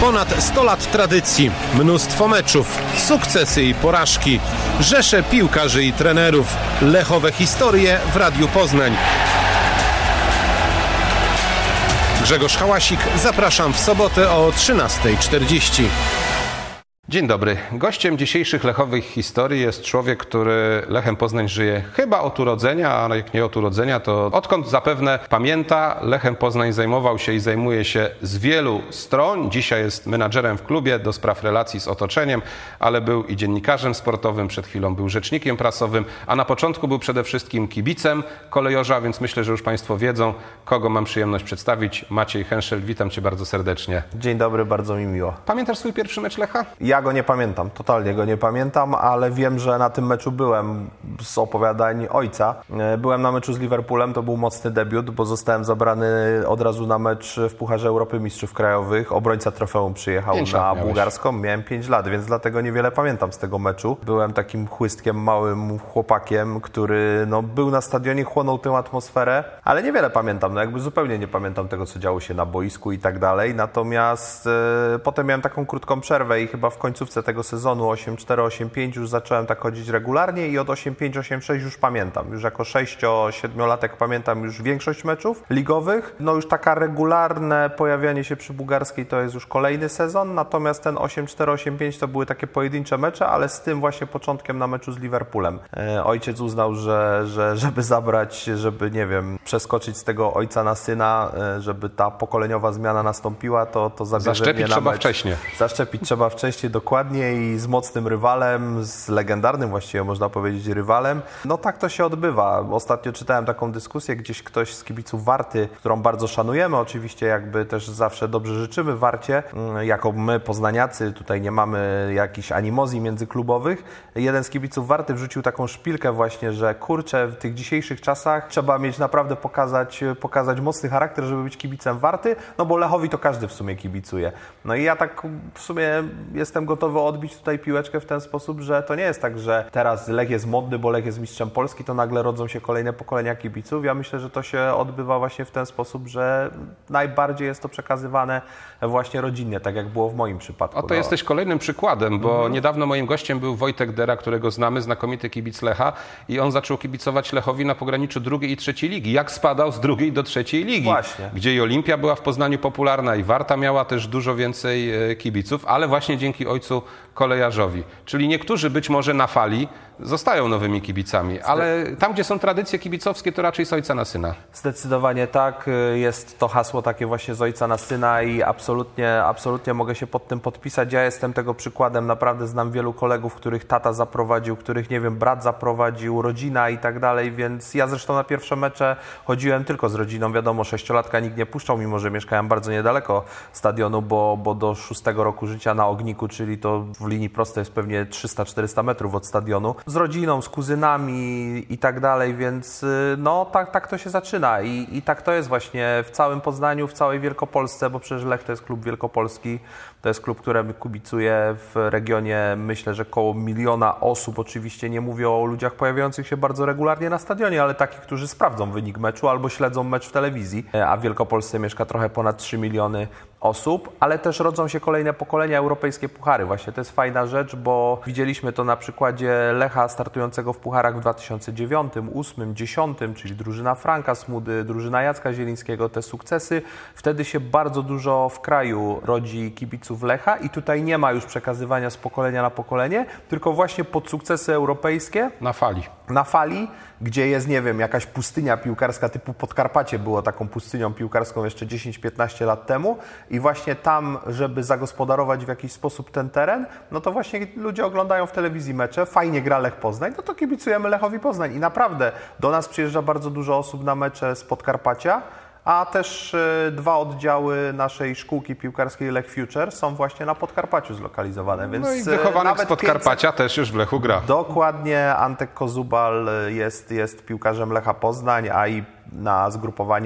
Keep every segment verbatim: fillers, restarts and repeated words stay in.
Ponad sto lat tradycji, mnóstwo meczów, sukcesy i porażki, rzesze piłkarzy i trenerów, lechowe historie w Radiu Poznań. Grzegorz Hałasik, zapraszam w sobotę o trzynastej czterdzieści. Dzień dobry. Gościem dzisiejszych lechowych historii jest człowiek, który Lechem Poznań żyje chyba od urodzenia, a jak nie od urodzenia, to odkąd zapewne pamięta. Lechem Poznań zajmował się i zajmuje się z wielu stron. Dzisiaj jest menadżerem w klubie do spraw relacji z otoczeniem, ale był i dziennikarzem sportowym, przed chwilą był rzecznikiem prasowym, a na początku był przede wszystkim kibicem kolejorza, więc myślę, że już Państwo wiedzą, kogo mam przyjemność przedstawić. Maciej Henszel, witam Cię bardzo serdecznie. Dzień dobry, bardzo mi miło. Pamiętasz swój pierwszy mecz Lecha? Ja go nie pamiętam, totalnie go nie pamiętam, ale wiem, że na tym meczu byłem z opowiadań ojca. Byłem na meczu z Liverpoolem, to był mocny debiut, bo zostałem zabrany od razu na mecz w Pucharze Europy Mistrzów Krajowych. Obrońca trofeum przyjechał na bułgarską, miałem pięć lat, więc dlatego niewiele pamiętam z tego meczu. Byłem takim chłystkiem, małym chłopakiem, który no, był na stadionie, chłonął tę atmosferę, ale niewiele pamiętam, no jakby zupełnie nie pamiętam tego, co działo się na boisku i tak dalej. Natomiast e, potem miałem taką krótką przerwę i chyba w końcówce tego sezonu osiem cztery osiem pięć już zacząłem tak chodzić regularnie i od osiem pięć osiem sześć już pamiętam. Już jako sześcio-siedmiolatek pamiętam już większość meczów ligowych. No już taka regularne pojawianie się przy bułgarskiej to jest już kolejny sezon, natomiast ten osiem cztery osiem pięć to były takie pojedyncze mecze, ale z tym właśnie początkiem na meczu z Liverpoolem. E, ojciec uznał, że, że żeby zabrać, żeby nie wiem, przeskoczyć z tego ojca na syna, e, żeby ta pokoleniowa zmiana nastąpiła, to, to zabierze mnie na mecz. Zaszczepić trzeba wcześniej. Zaszczepić trzeba wcześniej, dokładnie, i z mocnym rywalem, z legendarnym właściwie można powiedzieć rywalem. No tak to się odbywa. Ostatnio czytałem taką dyskusję, gdzieś ktoś z kibiców Warty, którą bardzo szanujemy, oczywiście jakby też zawsze dobrze życzymy Warcie, jako my poznaniacy, tutaj nie mamy jakichś animozji międzyklubowych. Jeden z kibiców Warty wrzucił taką szpilkę właśnie, że kurczę, w tych dzisiejszych czasach trzeba mieć naprawdę pokazać, pokazać mocny charakter, żeby być kibicem Warty, no bo Lechowi to każdy w sumie kibicuje. No i ja tak w sumie jestem gotowy odbić tutaj piłeczkę w ten sposób, że to nie jest tak, że teraz Lech jest modny, bo Lech jest mistrzem Polski, to nagle rodzą się kolejne pokolenia kibiców. Ja myślę, że to się odbywa właśnie w ten sposób, że najbardziej jest to przekazywane właśnie rodzinnie, tak jak było w moim przypadku. Oto no. Jesteś kolejnym przykładem, bo mhm. niedawno moim gościem był Wojtek Dera, którego znamy, znakomity kibic Lecha, i on zaczął kibicować Lechowi na pograniczu drugiej i trzeciej ligi. Jak spadał z drugiej do trzeciej ligi, właśnie. Gdzie i Olimpia była w Poznaniu popularna i Warta miała też dużo więcej kibiców, ale właśnie dzięki ojcu kolejarzowi. Czyli niektórzy być może na fali zostają nowymi kibicami, ale tam, gdzie są tradycje kibicowskie, to raczej z ojca na syna. Zdecydowanie tak. Jest to hasło takie właśnie z ojca na syna i absolutnie, absolutnie mogę się pod tym podpisać. Ja jestem tego przykładem. Naprawdę znam wielu kolegów, których tata zaprowadził, których, nie wiem, brat zaprowadził, rodzina i tak dalej, więc ja zresztą na pierwsze mecze chodziłem tylko z rodziną. Wiadomo, sześciolatka nikt nie puszczał, mimo że mieszkałem bardzo niedaleko stadionu, bo, bo do szóstego roku życia na Ogniku, czyli to w linii prostej jest pewnie trzysta czterysta metrów od stadionu. Z rodziną, z kuzynami i tak dalej, więc no tak, tak to się zaczyna I, i tak to jest właśnie w całym Poznaniu, w całej Wielkopolsce, bo przecież Lech to jest klub wielkopolski, to jest klub, któremu kibicuję w regionie, myślę, że koło miliona osób. Oczywiście nie mówię o ludziach pojawiających się bardzo regularnie na stadionie, ale takich, którzy sprawdzą wynik meczu albo śledzą mecz w telewizji, a w Wielkopolsce mieszka trochę ponad trzy miliony osób, ale też rodzą się kolejne pokolenia, europejskie puchary. Właśnie to jest fajna rzecz, bo widzieliśmy to na przykładzie Lecha startującego w pucharach w dwa tysiące dziewiątym, ósmym, dziesiątym, czyli drużyna Franka Smudy, drużyna Jacka Zielińskiego, te sukcesy. Wtedy się bardzo dużo w kraju rodzi kibiców Lecha i tutaj nie ma już przekazywania z pokolenia na pokolenie, tylko właśnie pod sukcesy europejskie. Na fali. Na fali, gdzie jest, nie wiem, jakaś pustynia piłkarska typu Podkarpacie było taką pustynią piłkarską jeszcze dziesięć piętnaście lat temu i właśnie tam, żeby zagospodarować w jakiś sposób ten teren, no to właśnie ludzie oglądają w telewizji mecze, fajnie gra Lech Poznań, no to kibicujemy Lechowi Poznań i naprawdę do nas przyjeżdża bardzo dużo osób na mecze z Podkarpacia, a też y, dwa oddziały naszej szkółki piłkarskiej Lech Future są właśnie na Podkarpaciu zlokalizowane. Więc no i wychowanek z Podkarpacia pięćset... też już w Lechu gra. Dokładnie, Antek Kozubal jest, jest piłkarzem Lecha Poznań, a i na zgrupowaniu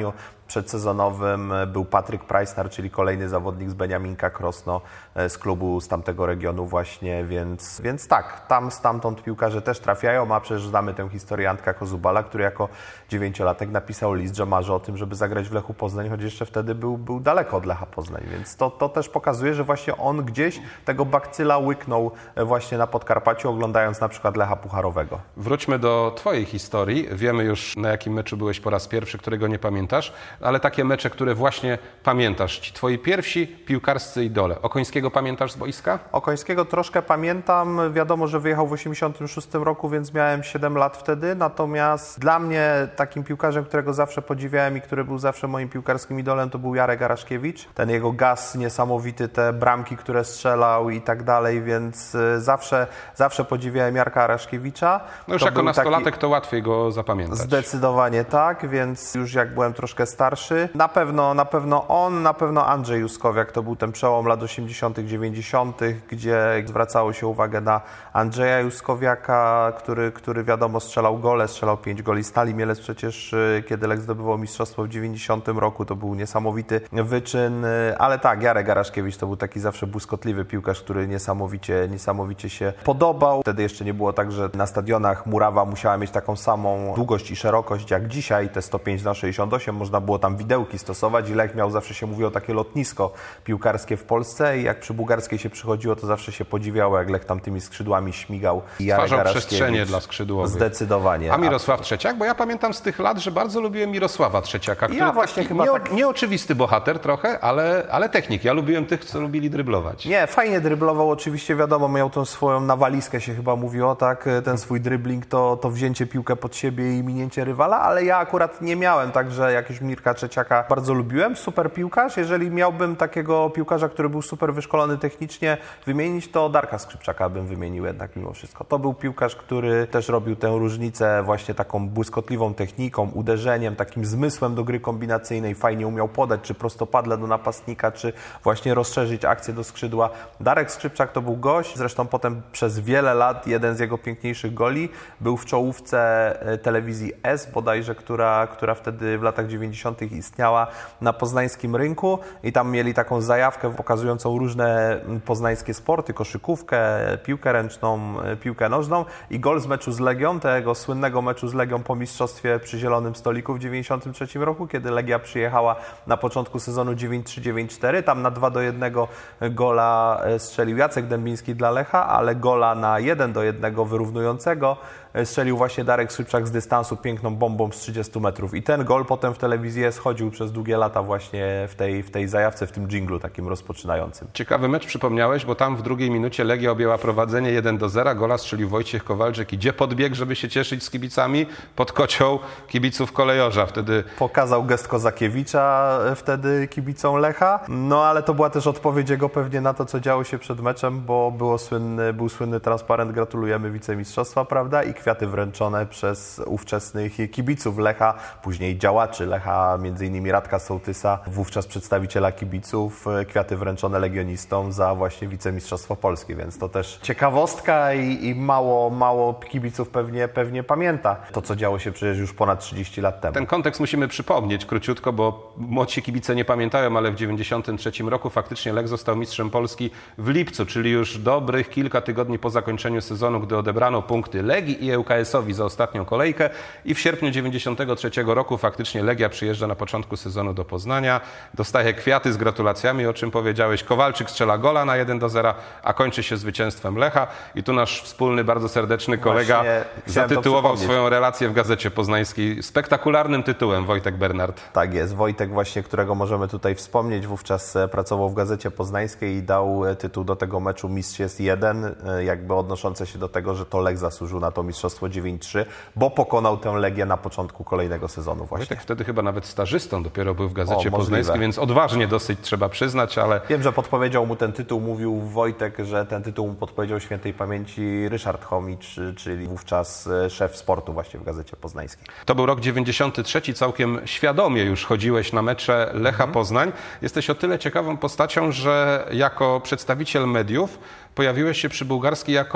przedsezonowym był Patryk Preissner, czyli kolejny zawodnik z Beniaminka Krosno, z klubu z tamtego regionu właśnie, więc, więc tak, tam stamtąd piłkarze też trafiają, a przecież znamy tę historię Antka Kozubala, który jako dziewięciolatek napisał list, że marzy o tym, żeby zagrać w Lechu Poznań, choć jeszcze wtedy był, był daleko od Lecha Poznań, więc to, to też pokazuje, że właśnie on gdzieś tego bakcyla łyknął właśnie na Podkarpaciu, oglądając na przykład Lecha Pucharowego. Wróćmy do twojej historii. Wiemy już, na jakim meczu byłeś po raz pierwszy, którego nie pamiętasz, ale takie mecze, które właśnie pamiętasz. Ci twoi pierwsi piłkarscy idole. Okońskiego pamiętasz z boiska? Okońskiego troszkę pamiętam. Wiadomo, że wyjechał w osiemdziesiątym szóstym roku, więc miałem siedem lat wtedy. Natomiast dla mnie takim piłkarzem, którego zawsze podziwiałem i który był zawsze moim piłkarskim idolem, to był Jarek Araszkiewicz. Ten jego gaz niesamowity, te bramki, które strzelał i tak dalej, więc zawsze, zawsze podziwiałem Jarka Araszkiewicza. No już to jako nastolatek taki... to łatwiej go zapamiętać. Zdecydowanie tak, więc już jak byłem troszkę starszy, na pewno, na pewno on, na pewno Andrzej Juskowiak, to był ten przełom lat osiemdziesiątych, dziewięćdziesiątych, gdzie zwracało się uwagę na Andrzeja Juskowiaka, który, który wiadomo strzelał gole, strzelał pięć goli. Stali Mielec przecież, kiedy Lech zdobywał mistrzostwo w dziewięćdziesiątym roku, to był niesamowity wyczyn, ale tak, Jarek Araszkiewicz to był taki zawsze błyskotliwy piłkarz, który niesamowicie, niesamowicie się podobał. Wtedy jeszcze nie było tak, że na stadionach murawa musiała mieć taką samą długość i szerokość jak dzisiaj, te sto pięć na sześćdziesiąt osiem, można było tam widełki stosować i Lech miał, zawsze się mówiło, takie lotnisko piłkarskie w Polsce i jak przy Bułgarskiej się przychodziło, to zawsze się podziwiało, jak Lech tam tymi skrzydłami śmigał. I Stwarzał przestrzenie dla skrzydłowych. Zdecydowanie. A Mirosław Trzeciak? Bo ja pamiętam z tych lat, że bardzo lubiłem Mirosława Trzeciaka, który ja właśnie taki chyba nie, tak... nieoczywisty bohater trochę, ale, ale technik. Ja lubiłem tych, co lubili dryblować. Nie, fajnie dryblował, oczywiście wiadomo, miał tą swoją nawaliskę, się chyba mówiło, tak, ten swój dribbling to, to wzięcie piłkę pod siebie i minięcie rywala, ale ja akurat nie miałem, także jakiegoś Mirka Trzeciaka bardzo lubiłem, super piłkarz. Jeżeli miałbym takiego piłkarza, który był super wyszkolony technicznie wymienić, to Darka Skrzypczaka bym wymienił jednak mimo wszystko. To był piłkarz, który też robił tę różnicę właśnie taką błyskotliwą techniką, uderzeniem, takim zmysłem do gry kombinacyjnej, fajnie umiał podać, czy prostopadle do napastnika, czy właśnie rozszerzyć akcję do skrzydła. Darek Skrzypczak to był gość, zresztą potem przez wiele lat jeden z jego piękniejszych goli był w czołówce telewizji S bodajże, która, która wtedy w latach dziewięćdziesiątych istniała na poznańskim rynku i tam mieli taką zajawkę pokazującą różne poznańskie sporty, koszykówkę, piłkę ręczną, piłkę nożną i gol z meczu z Legią, tego słynnego meczu z Legią po mistrzostwie przy Zielonym Stoliku w dziewięćdziesiątym trzecim roku, kiedy Legia przyjechała na początku sezonu dziewięć trzy dziewięć cztery, tam na dwa do jednego gola strzelił Jacek Dębiński dla Lecha, ale gola na jeden do jednego wyrównującego strzelił właśnie Darek Skrzypczak z dystansu piękną bombą z trzydziestu metrów. I ten gol potem w telewizję schodził przez długie lata właśnie w tej, w tej zajawce, w tym dżinglu takim rozpoczynającym. Ciekawy mecz przypomniałeś, bo tam w drugiej minucie Legia objęła prowadzenie jeden do zera. Gola strzelił Wojciech Kowalczyk i gdzie podbiegł, żeby się cieszyć z kibicami? Pod kocioł kibiców Kolejorza. Wtedy pokazał gest Kozakiewicza wtedy kibicom Lecha. No ale to była też odpowiedź jego pewnie na to, co działo się przed meczem, bo było słynny, był słynny transparent "Gratulujemy wicemistrzostwa", prawda? I kwiaty wręczone przez ówczesnych kibiców Lecha, później działaczy Lecha, między innymi Radka Sołtysa, wówczas przedstawiciela kibiców, kwiaty wręczone legionistom za właśnie wicemistrzostwo polskie, więc to też ciekawostka i, i mało, mało kibiców pewnie, pewnie pamięta to, co działo się przecież już ponad trzydzieści lat temu. Ten kontekst musimy przypomnieć króciutko, bo młodsi kibice nie pamiętają, ale w dziewięćdziesiątym trzecim roku faktycznie Lech został mistrzem Polski w lipcu, czyli już dobrych kilka tygodni po zakończeniu sezonu, gdy odebrano punkty Legii i L K S-owi za ostatnią kolejkę i w sierpniu dziewięćdziesiątego trzeciego roku faktycznie Legia przyjeżdża na początku sezonu do Poznania, dostaje kwiaty z gratulacjami, o czym powiedziałeś. Kowalczyk strzela gola na jeden do zera, a kończy się zwycięstwem Lecha i tu nasz wspólny, bardzo serdeczny kolega zatytułował swoją relację w Gazecie Poznańskiej spektakularnym tytułem, Wojtek Bernard. Tak jest, Wojtek właśnie, którego możemy tutaj wspomnieć, wówczas pracował w Gazecie Poznańskiej i dał tytuł do tego meczu Mistrz jest jeden, jakby odnoszące się do tego, że to Lech zasłużył na to mistrzostwo dziewięć trzy, bo pokonał tę Legię na początku kolejnego sezonu właśnie. Wojtek wtedy chyba nawet stażystą dopiero był w Gazecie o, Poznańskiej, więc odważnie dosyć trzeba przyznać, ale... Wiem, że podpowiedział mu ten tytuł, mówił Wojtek, że ten tytuł mu podpowiedział świętej pamięci Ryszard Chomicz, czyli wówczas szef sportu właśnie w Gazecie Poznańskiej. To był rok dziewięćdziesiąty trzeci, całkiem świadomie już chodziłeś na mecze Lecha mhm. Poznań. Jesteś o tyle ciekawą postacią, że jako przedstawiciel mediów pojawiłeś się przy Bułgarskiej jako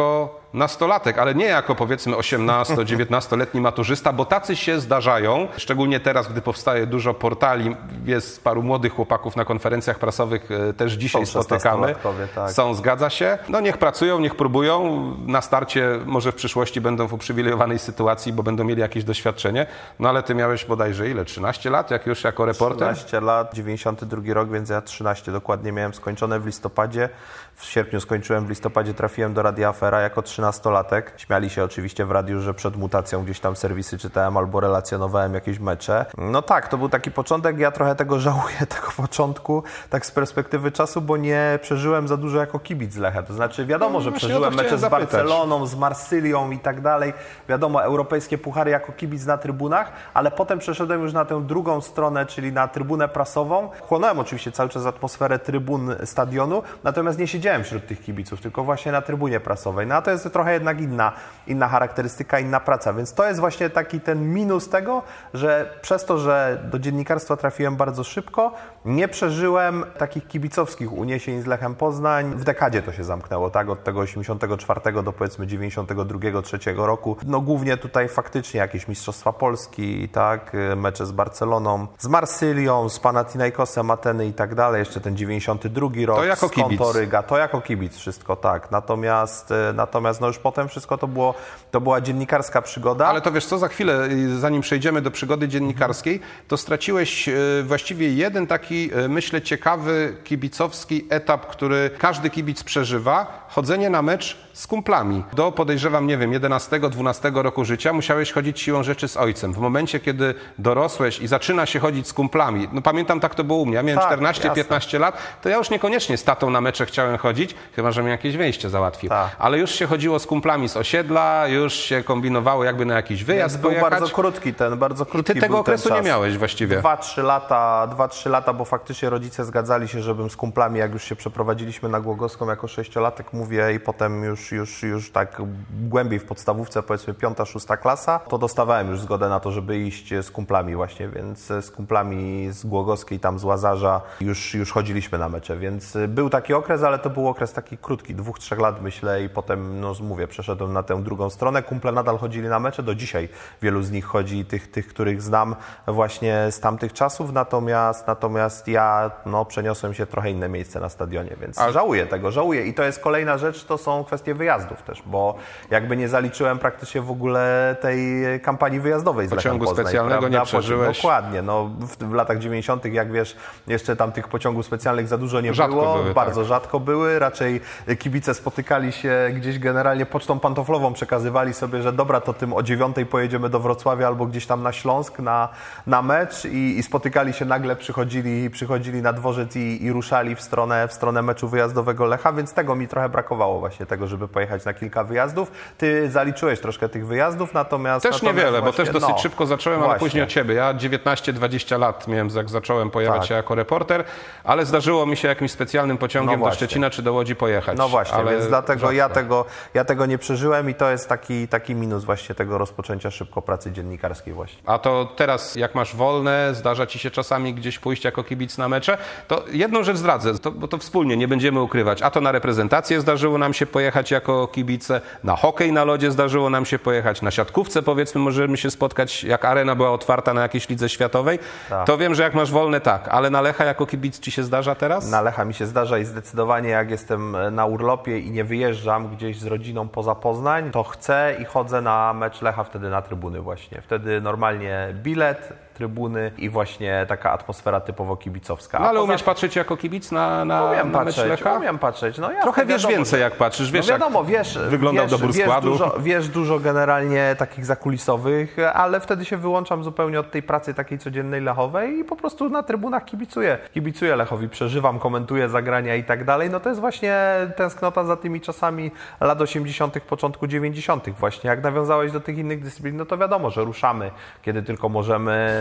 nastolatek, ale nie jako powiedzmy osiemnasto-dziewiętnastoletni maturzysta, bo tacy się zdarzają, szczególnie teraz, gdy powstaje dużo portali, jest paru młodych chłopaków na konferencjach prasowych, też dzisiaj Są spotykamy. Tak. Są, zgadza się. No niech pracują, niech próbują. Na starcie może w przyszłości będą w uprzywilejowanej sytuacji, bo będą mieli jakieś doświadczenie. No ale ty miałeś bodajże ile? trzynaście lat, jak już jako reporter? trzynaście lat, dziewięćdziesiąty drugi rok, więc ja trzynaście dokładnie miałem skończone w listopadzie. W sierpniu skończyłem, w listopadzie trafiłem do Radia Afera jako trzynastolatek. Śmiali się oczywiście w radiu, że przed mutacją gdzieś tam serwisy czytałem albo relacjonowałem jakieś mecze. No tak, to był taki początek. Ja trochę tego żałuję, tego początku, tak z perspektywy czasu, bo nie przeżyłem za dużo jako kibic Lecha. To znaczy wiadomo, no, że właśnie przeżyłem mecze z zapytać. Barceloną, z Marsylią i tak dalej. Wiadomo, europejskie puchary jako kibic na trybunach, ale potem przeszedłem już na tę drugą stronę, czyli na trybunę prasową. Chłonąłem oczywiście cały czas atmosferę trybun stadionu, natomiast nie siedziałem wśród tych kibiców, tylko właśnie na trybunie prasowej. No a to jest trochę jednak inna, inna charakterystyka, inna praca, więc to jest właśnie taki ten minus tego, że przez to, że do dziennikarstwa trafiłem bardzo szybko, nie przeżyłem takich kibicowskich uniesień z Lechem Poznań. W dekadzie to się zamknęło, tak? Od tego osiemdziesiątego czwartego do powiedzmy dziewięćdziesiątego drugiego, trzeciego roku. No głównie tutaj faktycznie jakieś Mistrzostwa Polski, tak? Mecze z Barceloną, z Marsylią, z Panathinaikosem, Ateny i tak dalej. Jeszcze ten dziewięćdziesiąty drugi rok. To jako z kibic. Kontoryga. To jako kibic wszystko, tak. Natomiast, natomiast no już potem wszystko to było, to była dziennikarska przygoda. Ale to wiesz co, za chwilę, zanim przejdziemy do przygody dziennikarskiej, to straciłeś właściwie jeden taki, myślę, ciekawy kibicowski etap, który każdy kibic przeżywa. Chodzenie na mecz z kumplami. Do, podejrzewam, nie wiem, jedenastego, dwunastego roku życia musiałeś chodzić siłą rzeczy z ojcem. W momencie, kiedy dorosłeś i zaczyna się chodzić z kumplami, no pamiętam, tak to było u mnie, ja miałem tak, czternaście piętnaście lat, to ja już niekoniecznie z tatą na mecze chciałem chodzić, chyba że mi jakieś wejście załatwił. Tak. Ale już się chodziło z kumplami z osiedla, już się kombinowało jakby na jakiś wyjazd Więc był pojechać. bardzo krótki ten, bardzo krótki I ty tego był okresu ten nie czas. miałeś właściwie. Dwa, trzy lata, dwa, trzy lata, bo faktycznie rodzice zgadzali się, żebym z kumplami, jak już się przeprowadziliśmy na Głogowską jako sześciolatek, mówię, i potem już, już, już tak głębiej w podstawówce, powiedzmy piąta, szósta klasa, to dostawałem już zgodę na to, żeby iść z kumplami właśnie, więc z kumplami z Głogowskiej, tam z Łazarza już, już chodziliśmy na mecze, więc był taki okres, ale to był okres taki krótki, dwóch, trzech lat myślę i potem, no mówię, przeszedłem na tę drugą stronę. Kumple nadal chodzili na mecze, do dzisiaj wielu z nich chodzi, tych, tych których znam właśnie z tamtych czasów, natomiast, natomiast ja no, przeniosłem się w trochę inne miejsce na stadionie, więc A... żałuję tego, żałuję i to jest kolejna rzecz, to są kwestie wyjazdów też, bo jakby nie zaliczyłem praktycznie w ogóle tej kampanii wyjazdowej z Lechem Pociągu Poznań, specjalnego prawda? nie przeżyłeś. Dokładnie, no w, w latach dziewięćdziesiątych, jak wiesz, jeszcze tam tych pociągów specjalnych za dużo nie rzadko było, były, bardzo tak. rzadko były, raczej kibice spotykali się gdzieś generalnie pocztą pantoflową, przekazywali sobie, że dobra, to tym o dziewiątej pojedziemy do Wrocławia albo gdzieś tam na Śląsk na, na mecz i, i spotykali się nagle, przychodzili, przychodzili na dworzec i, i ruszali w stronę, w stronę meczu wyjazdowego Lecha, więc tego mi trochę brakowało właśnie, tego, żeby pojechać na kilka wyjazdów. Ty zaliczyłeś troszkę tych wyjazdów, natomiast... Też natomiast niewiele, właśnie, bo też dosyć no, szybko zacząłem, właśnie. ale później od ciebie. Ja dziewiętnaście dwadzieścia lat miałem, jak zacząłem pojawiać Tak. się jako reporter, ale zdarzyło mi się jakimś specjalnym pociągiem No do Szczecina czy do Łodzi pojechać. No właśnie, ale więc dlatego rzadko. ja tego, ja tego nie przeżyłem i to jest taki, taki minus właśnie tego rozpoczęcia szybko pracy dziennikarskiej właśnie. A to teraz, jak masz wolne, zdarza ci się czasami gdzieś pójść jako kibic na mecze, to jedną rzecz zdradzę, to, bo to wspólnie, nie będziemy ukrywać. A to na reprezentację zdarzyło nam się pojechać jako kibice, na hokej na lodzie zdarzyło nam się pojechać, na siatkówce powiedzmy możemy się spotkać, jak arena była otwarta na jakiejś lidze światowej. Tak. To wiem, że jak masz wolne, tak, ale na Lecha jako kibic ci się zdarza teraz? Na Lecha mi się zdarza i zdecydowanie jak jestem na urlopie i nie wyjeżdżam gdzieś z rodziną poza Poznań, to chcę i chodzę na mecz Lecha wtedy na trybuny właśnie. Wtedy normalnie bilet, trybuny i właśnie taka atmosfera typowo kibicowska. No ale poza... umiesz patrzeć jako kibic na, na, umiem na mecz patrzeć, Lecha? umiem patrzeć. No, jasne, Trochę wiesz wiadomo, więcej że... jak patrzysz, wiesz no wiadomo, jak wiesz, wyglądał wiesz, dobór wiesz składu. Dużo, wiesz dużo generalnie takich zakulisowych, ale wtedy się wyłączam zupełnie od tej pracy takiej codziennej lechowej i po prostu na trybunach kibicuję. Kibicuję Lechowi, przeżywam, komentuję zagrania i tak dalej. No to jest właśnie tęsknota za tymi czasami lat osiemdziesiątych, początku dziewięćdziesiątych właśnie. Jak nawiązałeś do tych innych dyscyplin, no to wiadomo, że ruszamy, kiedy tylko możemy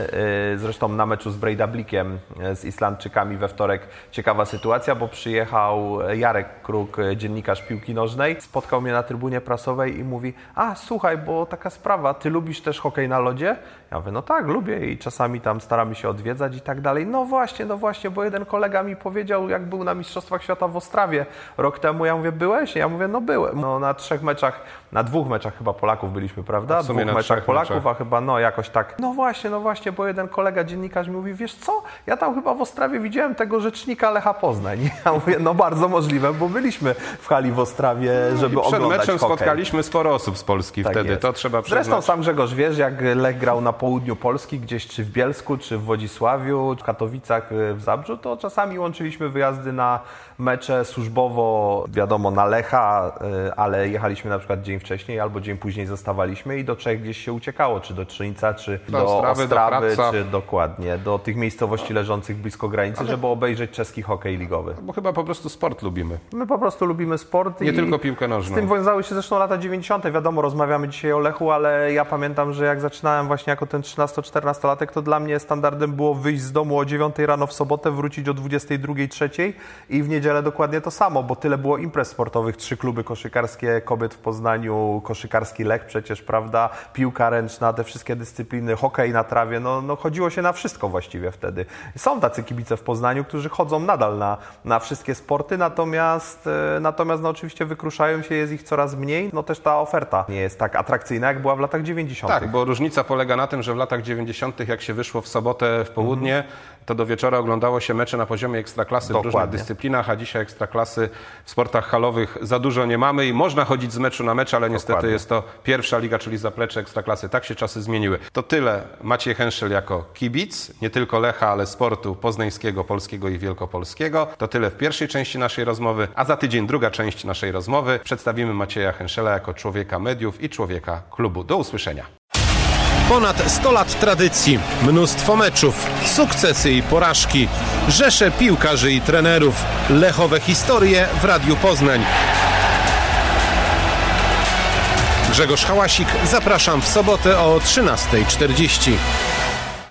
zresztą na meczu z Breidablikiem, z Islandczykami we wtorek ciekawa sytuacja, bo przyjechał Jarek Kruk, dziennikarz piłki nożnej, spotkał mnie na trybunie prasowej i mówi: a słuchaj, bo taka sprawa, ty lubisz też hokej na lodzie? Ja mówię: no tak, lubię i czasami tam staramy się odwiedzać i tak dalej. No właśnie, no właśnie, bo jeden kolega mi powiedział, jak był na Mistrzostwach Świata w Ostrawie rok temu. Ja mówię: byłeś? Ja mówię: no byłem. No na trzech meczach, na dwóch meczach chyba Polaków byliśmy, prawda? W sumie dwóch na meczach Polaków, meczach. a chyba no jakoś tak. No właśnie, no właśnie, bo jeden kolega dziennikarz mi mówi: wiesz co, ja tam chyba w Ostrawie widziałem tego rzecznika Lecha Poznań. Ja mówię: no bardzo możliwe, bo byliśmy w hali w Ostrawie, żeby I przed oglądać meczem hokej. spotkaliśmy sporo osób z Polski Tak wtedy, jest. to trzeba przyznać. Zresztą sam Grzegorz wiesz, jak Lech grał na południu Polski, gdzieś czy w Bielsku, czy w Wodzisławiu, w Katowicach, w Zabrzu, to czasami łączyliśmy wyjazdy na mecze służbowo, wiadomo, na Lecha, ale jechaliśmy na przykład dzień wcześniej albo dzień później zostawaliśmy i do Czech gdzieś się uciekało, czy do Trzyńca, czy do, Do Ostrawy, Ostrawy, do Krawca. czy dokładnie, do tych miejscowości leżących blisko granicy, żeby obejrzeć czeski hokej ligowy. Bo chyba po prostu sport lubimy. My po prostu lubimy sport. Nie i tylko piłkę nożną. Z tym wiązały się zresztą lata dziewięćdziesiąte. Wiadomo, rozmawiamy dzisiaj o Lechu, ale ja pamiętam, że jak zaczynałem właśnie jako ten trzynasto-czternastolatek, to dla mnie standardem było wyjść z domu o dziewiątej rano w sobotę, wrócić o dwudziestej drugiej, trzeciej i w niedzielę dokładnie to samo, bo tyle było imprez sportowych. Trzy kluby koszykarskie kobiet w Poznaniu, koszykarski Lech przecież, prawda, piłka ręczna, te wszystkie dyscypliny, hokej na trawie, no, no chodziło się na wszystko właściwie wtedy. Są tacy kibice w Poznaniu, którzy chodzą nadal na, na wszystkie sporty, natomiast, e, natomiast no, oczywiście wykruszają się, jest ich coraz mniej, no też ta oferta nie jest tak atrakcyjna, jak była w latach dziewięćdziesiątych. Tak, bo różnica polega na tym, że w latach dziewięćdziesiątych, jak się wyszło w sobotę w południe, mm. to do wieczora oglądało się mecze na poziomie ekstraklasy Dokładnie. w różnych dyscyplinach, a dzisiaj ekstraklasy w sportach halowych za dużo nie mamy i można chodzić z meczu na mecz, ale niestety Dokładnie. jest to pierwsza liga, czyli zaplecze ekstraklasy. Tak się czasy zmieniły. To tyle. Maciej Henszel jako kibic, nie tylko Lecha, ale sportu poznańskiego, polskiego i wielkopolskiego. To tyle w pierwszej części naszej rozmowy, a za tydzień druga część naszej rozmowy. Przedstawimy Macieja Henszela jako człowieka mediów i człowieka klubu. Do usłyszenia. Ponad sto lat tradycji, mnóstwo meczów, sukcesy i porażki, rzesze piłkarzy i trenerów, lechowe historie w Radiu Poznań. Grzegorz Hałasik, zapraszam w sobotę o trzynastej czterdzieści.